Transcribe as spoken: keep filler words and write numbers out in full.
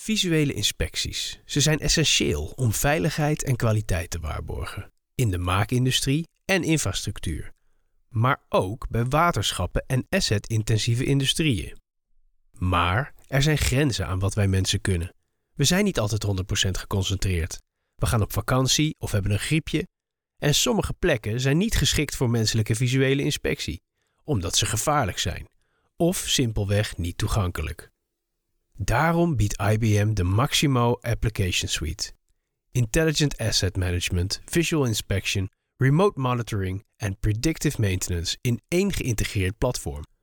Visuele inspecties. Ze zijn essentieel om veiligheid en kwaliteit te waarborgen. In de maakindustrie en infrastructuur. Maar ook bij waterschappen en asset-intensieve industrieën. Maar er zijn grenzen aan wat wij mensen kunnen. We zijn niet altijd honderd procent geconcentreerd. We gaan op vakantie of hebben een griepje. En sommige plekken zijn niet geschikt voor menselijke visuele inspectie, omdat ze gevaarlijk zijn. Of simpelweg niet toegankelijk. Daarom biedt I B M de Maximo Application Suite. Intelligent Asset Management, Visual Inspection, Remote Monitoring en Predictive Maintenance in één geïntegreerd platform.